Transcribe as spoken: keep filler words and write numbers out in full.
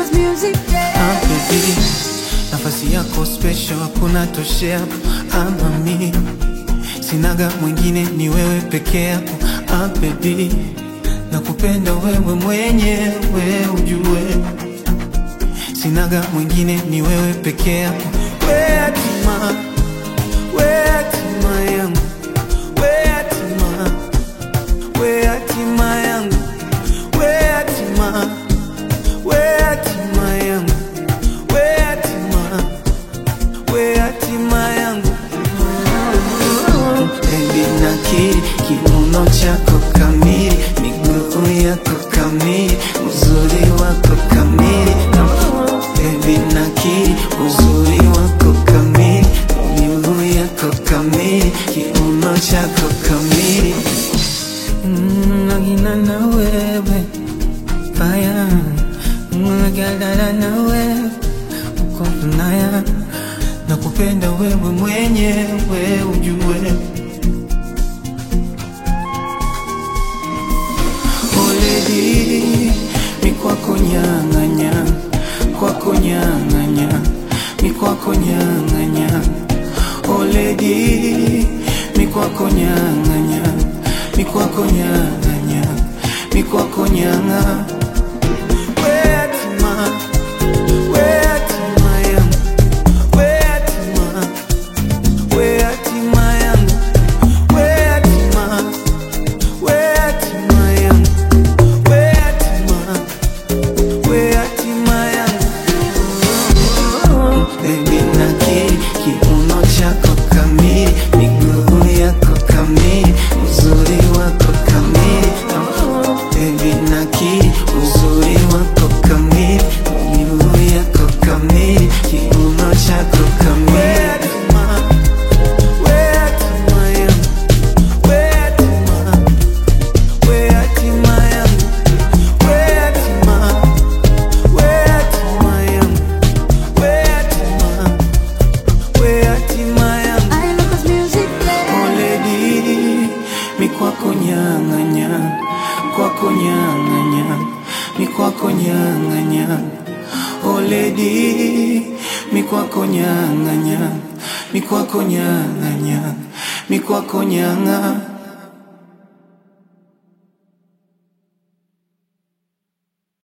Ah baby, nafasi yako special hakuna toshea. Ama mimi sinaga mwingine, ni wewe peke yako. Ah baby, nakupenda wewe mwenyewe ujue, sinaga mwingine, ni wewe peke yako. We hatima, we hatima yangu, we hatima, we hatima yangu, we hatima, we hatima yangu, we hatima, we hatima yangu. Baby nakiri kiuno chako kamili, miguu yako kamili, uzuri wako kamili. Baby nakiri uzuri wako kamili, miguu yako kamili, kiuno chako kamili. Mm, nagina na wewe fire, nagadara na wewe uko tunaya, nakupenda wewe mwenyewe ujue. Oledi mi kwako nyang'anya, kwako nyang'anya, mi kwako nyang'anya. Oledi mi kwako nyang'anya, mi kwako nyang'anya, mi kwako nyang'a. We hatima, we hatima yangu, we hatima, we hatima yangu, we hatima, we hatima yangu, we hatima, we hatima yangu. Baby nakiri kiuno chako kamili, miguu yako kamili, uzuri wako kamili. Baby nakiri uzuri wako kamili, miguu yako kamili, kiuno chako kamili. We hatima, we hatima yangu, we hatima, we hatima yangu, we hatima, we hatima yangu, we hatima, we hatima yangu. Oledi mi kwako nyang'anya, kwako nyang'anya, mi kwako nyang'anya. Oledi mi kwako nyang'anya, mi kwako nyang'anya, mi kwako nyang'a.